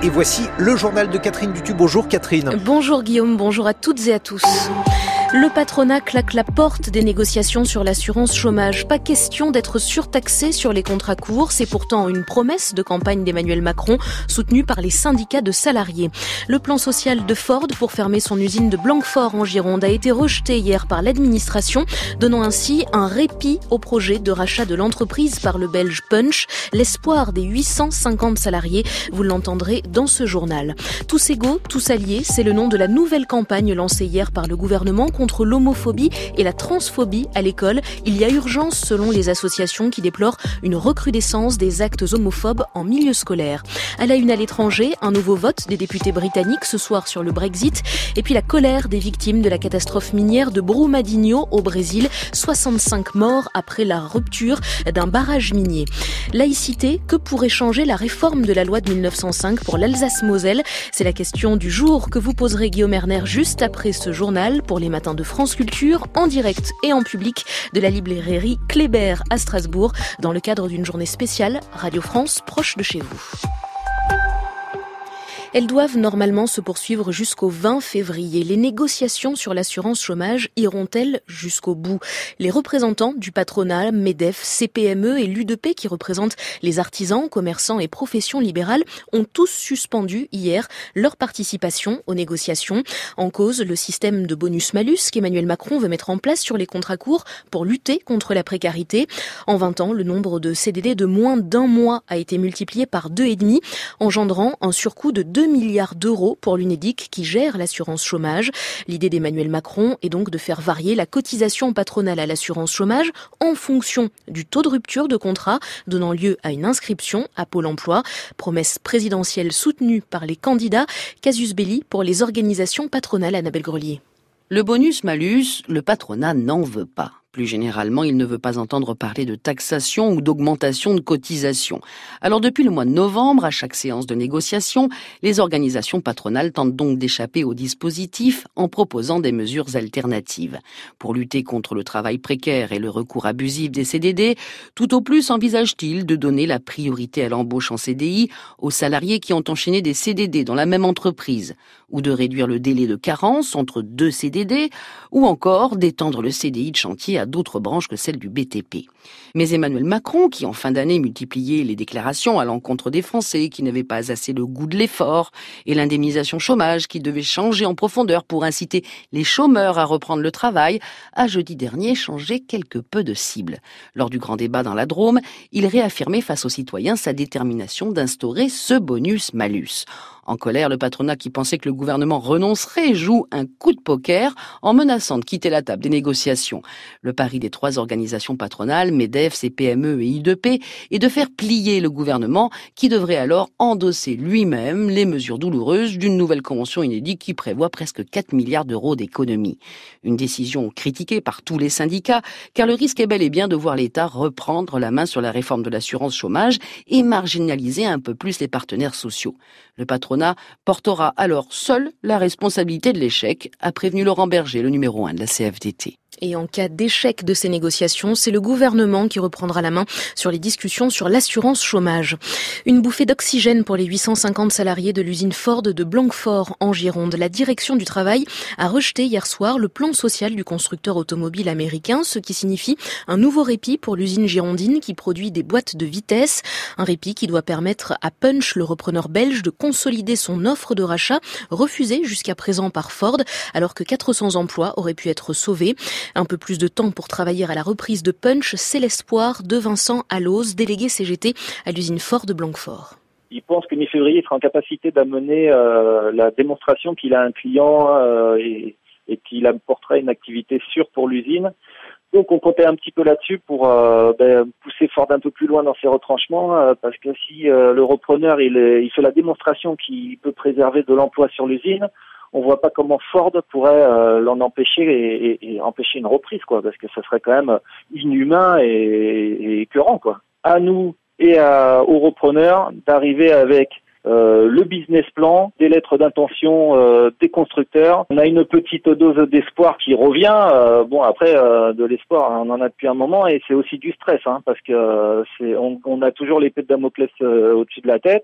Et voici le journal de Catherine Dutu. Bonjour Catherine. Bonjour Guillaume, bonjour à toutes et à tous. Le patronat claque la porte des négociations sur l'assurance chômage. Pas question d'être surtaxé sur les contrats courts. C'est pourtant une promesse de campagne d'Emmanuel Macron, soutenue par les syndicats de salariés. Le plan social de Ford pour fermer son usine de Blanquefort en Gironde a été rejeté hier par l'administration, donnant ainsi un répit au projet de rachat de l'entreprise par le Belge Punch. L'espoir des 850 salariés, vous l'entendrez dans ce journal. Tous égaux, tous alliés, c'est le nom de la nouvelle campagne lancée hier par le gouvernement contre l'homophobie et la transphobie à l'école. Il y a urgence selon les associations qui déplorent une recrudescence des actes homophobes en milieu scolaire. À la une à l'étranger, un nouveau vote des députés britanniques ce soir sur le Brexit et puis la colère des victimes de la catastrophe minière de Brumadinho au Brésil. 65 morts après la rupture d'un barrage minier. Laïcité, que pourrait changer la réforme de la loi de 1905 pour l'Alsace-Moselle? C'est la question du jour que vous poserez Guillaume Erner juste après ce journal pour les matins de France Culture, en direct et en public de la librairie Kléber à Strasbourg, dans le cadre d'une journée spéciale Radio France proche de chez vous. Elles doivent normalement se poursuivre jusqu'au 20 février. Les négociations sur l'assurance chômage iront-elles jusqu'au bout? Les représentants du patronat, MEDEF, CPME et l'UDP, qui représentent les artisans, commerçants et professions libérales, ont tous suspendu hier leur participation aux négociations. En cause, le système de bonus-malus qu'Emmanuel Macron veut mettre en place sur les contrats courts pour lutter contre la précarité. En 20 ans, le nombre de CDD de moins d'un mois a été multiplié par 2,5, engendrant un surcoût de 2 milliards d'euros pour l'UNEDIC qui gère l'assurance chômage. L'idée d'Emmanuel Macron est donc de faire varier la cotisation patronale à l'assurance chômage en fonction du taux de rupture de contrat, donnant lieu à une inscription à Pôle emploi. Promesse présidentielle soutenue par les candidats. Casus belli pour les organisations patronales, Annabelle Grelier. Le bonus-malus, le patronat n'en veut pas. Plus généralement, il ne veut pas entendre parler de taxation ou d'augmentation de cotisation. Alors depuis le mois de novembre, à chaque séance de négociation, les organisations patronales tentent donc d'échapper au dispositif en proposant des mesures alternatives. Pour lutter contre le travail précaire et le recours abusif des CDD, tout au plus envisage-t-il de donner la priorité à l'embauche en CDI aux salariés qui ont enchaîné des CDD dans la même entreprise, ou de réduire le délai de carence entre 2 CDD, ou encore d'étendre le CDI de chantier à d'autres branches que celle du BTP. Mais Emmanuel Macron, qui en fin d'année multipliait les déclarations à l'encontre des Français qui n'avaient pas assez le goût de l'effort, et l'indemnisation chômage qui devait changer en profondeur pour inciter les chômeurs à reprendre le travail, a jeudi dernier changé quelque peu de cible. Lors du grand débat dans la Drôme, il réaffirmait face aux citoyens sa détermination d'instaurer ce bonus-malus. En colère, le patronat qui pensait que le gouvernement renoncerait joue un coup de poker en menaçant de quitter la table des négociations. Le pari des 3 organisations patronales, MEDEF, CPME et UDP, est de faire plier le gouvernement qui devrait alors endosser lui-même les mesures douloureuses d'une nouvelle convention inédite qui prévoit presque 4 milliards d'euros d'économies. Une décision critiquée par tous les syndicats, car le risque est bel et bien de voir l'État reprendre la main sur la réforme de l'assurance chômage et marginaliser un peu plus les partenaires sociaux. Le patronat portera alors seul la responsabilité de l'échec, a prévenu Laurent Berger, le numéro 1 de la CFDT. Et en cas d'échec de ces négociations, c'est le gouvernement qui reprendra la main sur les discussions sur l'assurance chômage. Une bouffée d'oxygène pour les 850 salariés de l'usine Ford de Blanquefort en Gironde. La direction du travail a rejeté hier soir le plan social du constructeur automobile américain, ce qui signifie un nouveau répit pour l'usine girondine qui produit des boîtes de vitesse. Un répit qui doit permettre à Punch, le repreneur belge, de consolider son offre de rachat, refusée jusqu'à présent par Ford, alors que 400 emplois auraient pu être sauvés. Un peu plus de temps pour travailler à la reprise de Punch, c'est l'espoir de Vincent Alloz, délégué CGT à l'usine Ford de Blanquefort. Il pense que mi-février, il sera en capacité d'amener la démonstration qu'il a un client et qu'il apportera une activité sûre pour l'usine. Donc on comptait un petit peu là-dessus pour pousser Ford un peu plus loin dans ses retranchements, parce que si le repreneur il fait la démonstration qu'il peut préserver de l'emploi sur l'usine, on voit pas comment Ford pourrait l'en empêcher et empêcher une reprise, quoi, parce que ça serait quand même inhumain et écœurant, quoi. À nous et aux repreneurs d'arriver avec le business plan, des lettres d'intention des constructeurs. On a une petite dose d'espoir qui revient. Après, de l'espoir, on en a depuis un moment et c'est aussi du stress, parce que on a toujours l'épée de Damoclès au-dessus de la tête.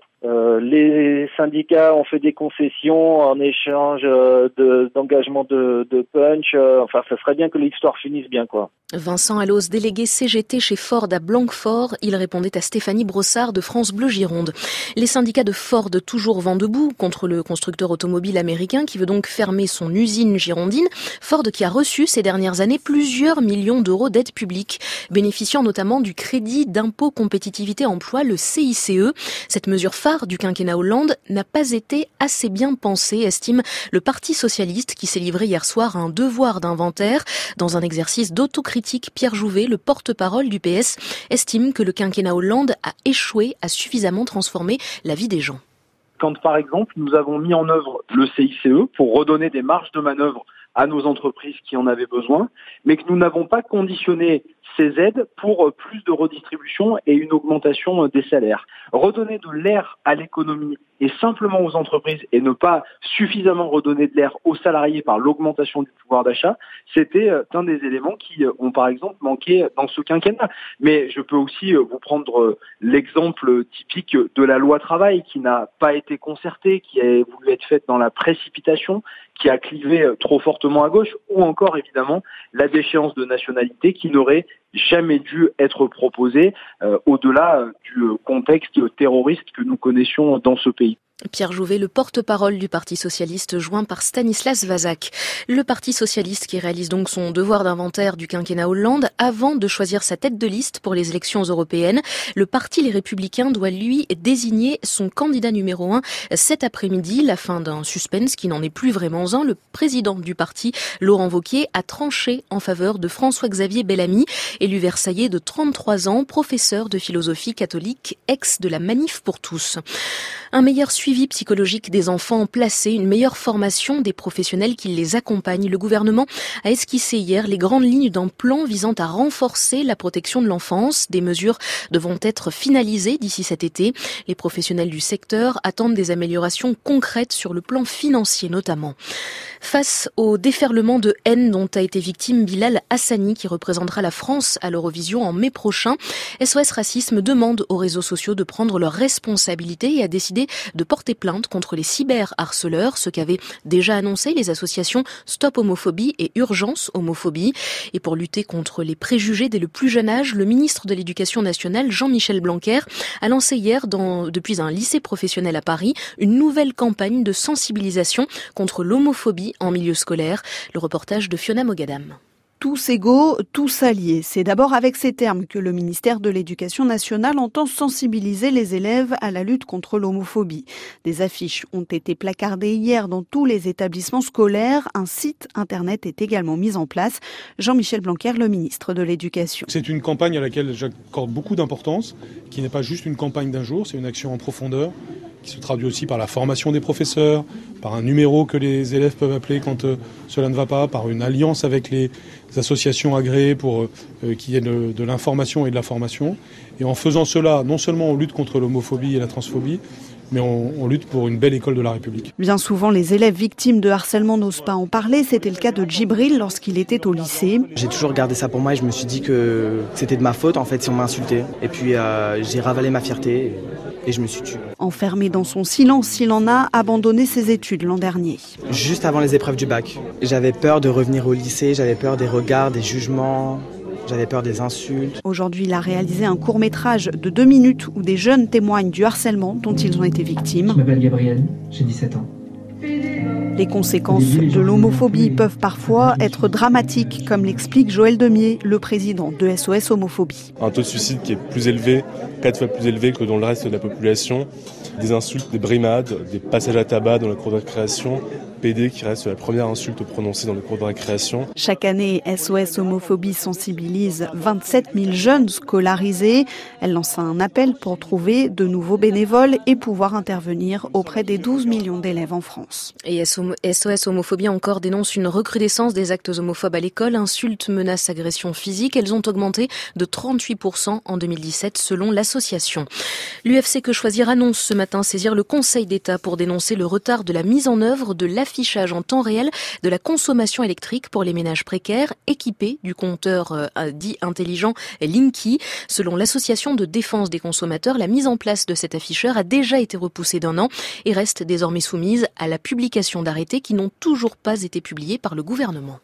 Les syndicats ont fait des concessions en échange d'engagement de punch. Ça serait bien que l'histoire finisse bien, quoi. Vincent Allos, délégué CGT chez Ford à Blanquefort, il répondait à Stéphanie Brossard de France Bleu Gironde. Les syndicats de Ford toujours vent debout contre le constructeur automobile américain qui veut donc fermer son usine girondine. Ford qui a reçu ces dernières années plusieurs millions d'euros d'aide publique, bénéficiant notamment du crédit d'impôt compétitivité emploi, le CICE. Cette mesure phare du quinquennat Hollande n'a pas été assez bien pensée, estime le Parti socialiste qui s'est livré hier soir à un devoir d'inventaire. Dans un exercice d'autocritique, Pierre Jouvet, le porte-parole du PS, estime que le quinquennat Hollande a échoué à suffisamment transformer la vie des gens. Quand, par exemple, nous avons mis en œuvre le CICE pour redonner des marges de manœuvre à nos entreprises qui en avaient besoin, mais que nous n'avons pas conditionné ces aides pour plus de redistribution et une augmentation des salaires. Redonner de l'air à l'économie et simplement aux entreprises et ne pas suffisamment redonner de l'air aux salariés par l'augmentation du pouvoir d'achat, c'était un des éléments qui ont par exemple manqué dans ce quinquennat. Mais je peux aussi vous prendre l'exemple typique de la loi travail qui n'a pas été concertée, qui a voulu être faite dans la précipitation, qui a clivé trop fortement à gauche, ou encore évidemment la déchéance de nationalité qui n'aurait jamais dû être proposée au-delà du contexte terroriste que nous connaissions dans ce pays. Pierre Jouvet, le porte-parole du Parti socialiste, joint par Stanislas Vazak. Le Parti socialiste qui réalise donc son devoir d'inventaire du quinquennat Hollande avant de choisir sa tête de liste pour les élections européennes. Le Parti Les Républicains doit lui désigner son candidat numéro 1 cet après-midi. La fin d'un suspense qui n'en est plus vraiment un. Le président du parti, Laurent Wauquiez, a tranché en faveur de François-Xavier Bellamy, élu versaillais de 33 ans, professeur de philosophie catholique, ex de la Manif pour tous. Un meilleur suivi psychologique des enfants placés, une meilleure formation des professionnels qui les accompagnent. Le gouvernement a esquissé hier les grandes lignes d'un plan visant à renforcer la protection de l'enfance. Des mesures devront être finalisées d'ici cet été. Les professionnels du secteur attendent des améliorations concrètes sur le plan financier notamment. Face au déferlement de haine dont a été victime Bilal Hassani, qui représentera la France à l'Eurovision en mai prochain, SOS Racisme demande aux réseaux sociaux de prendre leurs responsabilités et a décidé de porter plainte contre les cyberharceleurs, ce qu'avaient déjà annoncé les associations Stop Homophobie et Urgence Homophobie. Et pour lutter contre les préjugés dès le plus jeune âge, le ministre de l'Éducation nationale, Jean-Michel Blanquer, a lancé hier, depuis un lycée professionnel à Paris, une nouvelle campagne de sensibilisation contre l'homophobie en milieu scolaire. Le reportage de Fiona Mogadam. Tous égaux, tous alliés. C'est d'abord avec ces termes que le ministère de l'Éducation nationale entend sensibiliser les élèves à la lutte contre l'homophobie. Des affiches ont été placardées hier dans tous les établissements scolaires. Un site internet est également mis en place. Jean-Michel Blanquer, le ministre de l'Éducation. C'est une campagne à laquelle j'accorde beaucoup d'importance, qui n'est pas juste une campagne d'un jour, c'est une action en profondeur, qui se traduit aussi par la formation des professeurs, par un numéro que les élèves peuvent appeler quand cela ne va pas, par une alliance avec les associations agréées pour qu'il y ait de l'information et de la formation. Et en faisant cela, non seulement on lutte contre l'homophobie et la transphobie, mais on lutte pour une belle école de la République. Bien souvent, les élèves victimes de harcèlement n'osent pas en parler. C'était le cas de Djibril lorsqu'il était au lycée. J'ai toujours gardé ça pour moi et je me suis dit que c'était de ma faute en fait si on m'insultait. Et puis j'ai ravalé ma fierté et je me suis tué. Enfermé dans son silence, il en a abandonné ses études l'an dernier. Juste avant les épreuves du bac, j'avais peur de revenir au lycée, j'avais peur des regards, des jugements. J'avais peur des insultes. Aujourd'hui, il a réalisé un court-métrage de 2 minutes où des jeunes témoignent du harcèlement dont ils ont été victimes. Je m'appelle Gabriel, j'ai 17 ans. Les conséquences de l'homophobie peuvent parfois être dramatiques, comme l'explique Joël Demier, le président de SOS Homophobie. Un taux de suicide qui est plus élevé, 4 fois plus élevé que dans le reste de la population. Des insultes, des brimades, des passages à tabac dans la cour de récréation, PD qui reste la première insulte prononcée dans le cours de récréation. Chaque année, SOS Homophobie sensibilise 27 000 jeunes scolarisés. Elle lance un appel pour trouver de nouveaux bénévoles et pouvoir intervenir auprès des 12 millions d'élèves en France. Et SOS Homophobie encore dénonce une recrudescence des actes homophobes à l'école. Insultes, menaces, agressions physiques. Elles ont augmenté de 38% en 2017 selon l'association. L'UFC Que Choisir annonce ce matin saisir le Conseil d'État pour dénoncer le retard de la mise en œuvre de l'affichage en temps réel de la consommation électrique pour les ménages précaires équipés du compteur dit intelligent Linky. Selon l'association de défense des consommateurs, la mise en place de cet afficheur a déjà été repoussée d'1 an et reste désormais soumise à la publication d'arrêtés qui n'ont toujours pas été publiés par le gouvernement.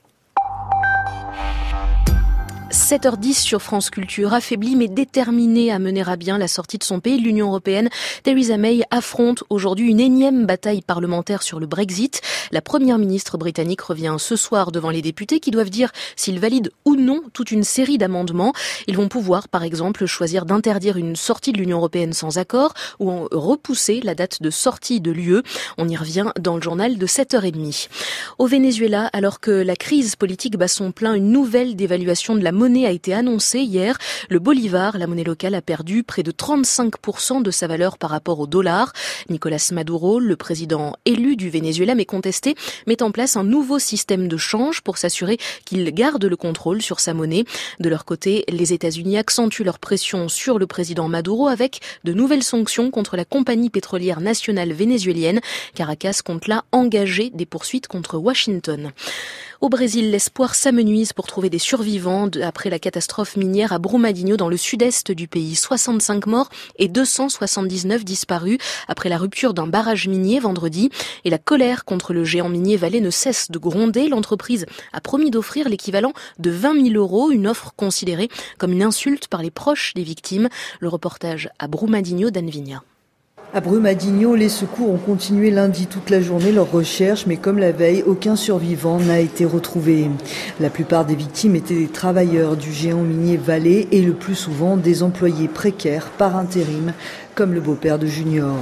7h10 sur France Culture. Affaiblie mais déterminée à mener à bien la sortie de son pays de l'Union européenne, Theresa May affronte aujourd'hui une énième bataille parlementaire sur le Brexit. La première ministre britannique revient ce soir devant les députés qui doivent dire s'ils valident ou non toute une série d'amendements. Ils vont pouvoir, par exemple, choisir d'interdire une sortie de l'Union européenne sans accord ou repousser la date de sortie de l'UE. On y revient dans le journal de 7h30. Au Venezuela, alors que la crise politique bat son plein, une nouvelle dévaluation de la monnaie a été annoncée hier. Le bolivar, la monnaie locale, a perdu près de 35% de sa valeur par rapport au dollar. Nicolas Maduro, le président élu du Venezuela mais contesté, met en place un nouveau système de change pour s'assurer qu'il garde le contrôle sur sa monnaie. De leur côté, les États-Unis accentuent leur pression sur le président Maduro avec de nouvelles sanctions contre la compagnie pétrolière nationale vénézuélienne. Caracas compte là engager des poursuites contre Washington. Au Brésil, l'espoir s'amenuise pour trouver des survivants après la catastrophe minière à Brumadinho dans le sud-est du pays. 65 morts et 279 disparus après la rupture d'un barrage minier vendredi. Et la colère contre le géant minier Vale ne cesse de gronder. L'entreprise a promis d'offrir l'équivalent de 20 000 €, une offre considérée comme une insulte par les proches des victimes. Le reportage à Brumadinho d'Anne Vigna. À Brumadinho, les secours ont continué lundi toute la journée leurs recherches, mais comme la veille, aucun survivant n'a été retrouvé. La plupart des victimes étaient des travailleurs du géant minier Vale et le plus souvent des employés précaires par intérim, comme le beau-père de Junior.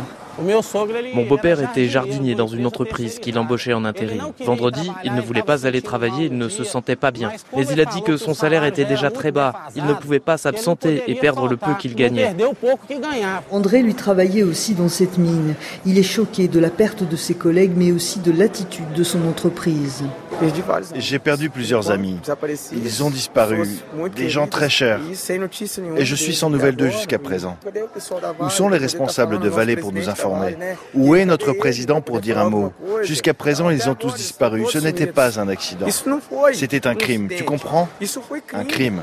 Mon beau-père était jardinier dans une entreprise qui l'embauchait en intérim. Vendredi, il ne voulait pas aller travailler, il ne se sentait pas bien. Mais il a dit que son salaire était déjà très bas. Il ne pouvait pas s'absenter et perdre le peu qu'il gagnait. André lui travaillait aussi dans cette mine. Il est choqué de la perte de ses collègues, mais aussi de l'attitude de son entreprise. J'ai perdu plusieurs amis. Ils ont disparu, des gens très chers. Et je suis sans nouvelles d'eux jusqu'à présent. Où sont les responsables de Vale pour nous informer ? Où est notre président pour dire un mot ? Jusqu'à présent, ils ont tous disparu. Ce n'était pas un accident. C'était un crime, tu comprends ? Un crime.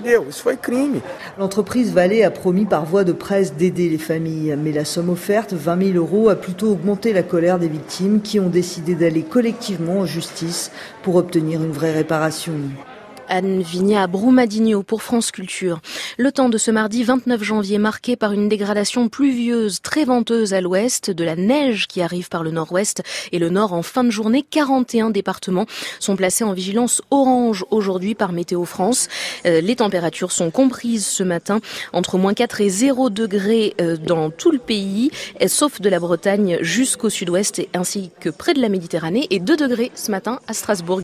L'entreprise Vale a promis par voie de presse d'aider les familles. Mais la somme offerte, 20 000 €, a plutôt augmenté la colère des victimes qui ont décidé d'aller collectivement en justice pour obtenir une vraie réparation. Anne Vigna à Brumadinho pour France Culture. Le temps de ce mardi 29 janvier marqué par une dégradation pluvieuse, très venteuse à l'ouest, de la neige qui arrive par le nord-ouest et le nord en fin de journée. 41 départements sont placés en vigilance orange aujourd'hui par Météo France. Les températures sont comprises ce matin entre -4 et 0 degrés dans tout le pays, sauf de la Bretagne jusqu'au sud-ouest ainsi que près de la Méditerranée, et 2 degrés ce matin à Strasbourg.